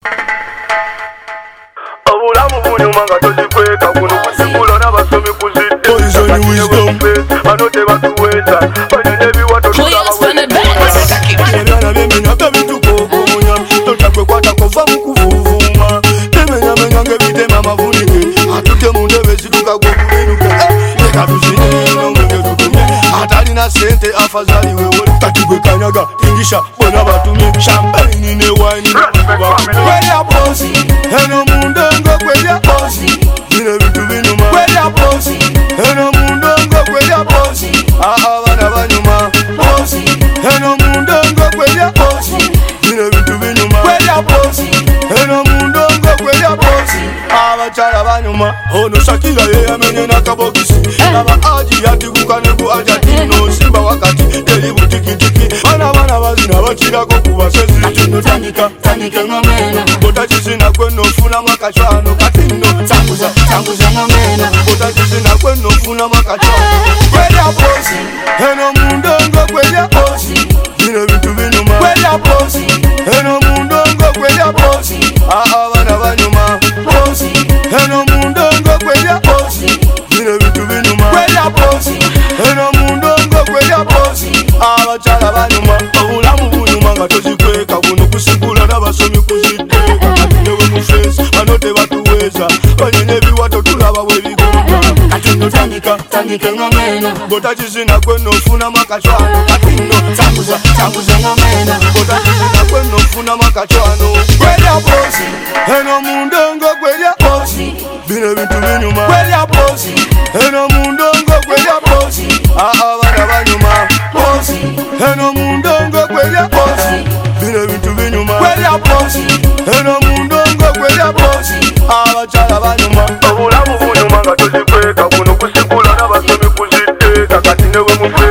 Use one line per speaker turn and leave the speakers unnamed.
Obulamu bunyuma nga tozikweka kuno kusikula n'abasomi kuzidde anote batuweza banyonye ebiwato ebyana byemina bitukobonya totakwekwata kova mu kuvuvuma temenyamenya ng'ebitema amavunike atute mu ndebe zitukagwokubiruke leka tuzineno ng'egetutumye atalina sente afazaliwewole katigwe kanyaga tingisha bona batumye champagne ne wine kwelya bosi eno mundongo kwelya bosi bino bintu binuma kwelya bosi eno mundongo kwelya bosi abana banyuma bosi eno mundongo kwelya bosi bino bintu binuma kwelya bosi eno mundongo kwelya bosi abakyala banyuma ono Shakira yeyamenye n'akabokisi aba aji yatigukane ku ajatino simba wakati teri butikitiki bana bazina bakirako kubasezi tino tandike ngomena botakizina kweno funa makachwano katino tanguza ngomena botakizina kweno funa makachwano kwelya bosi eno mundongo kwelya bosi bino bintu binuma kwelya bosi eno mundongo kwelya bosi abana banyuma bosi eno mundongo kwelya bosi bino bintu binuma kwelya bosi eno mundongo kwelya bosi abakyala banyuma obulamu bunyuma nga tozikweka kuno kusigula n'abasomi kuziddeka katinewe mu fesi bano tebatuweza banyonye ebiwato tulaba bwebigonga katino tandike ngomena botakizina kweno ofunamu akacwano katino tanguza ngomena botakizina kweno ofunamu akacwano kwelya bosi eno mundongo kwelya bosi bino bintu binyuma kwelya bosi eno mundongo kwelya bosi abana banyuma bosi eno mundongo kwelya bosi bino bintu binyuma kwelya bosi eno mundongo kwelya bosi abakyala banyuma obulamu bunyuma nga tozikweka kuno kusikula n'abasomi kuziddeeka kati newe mu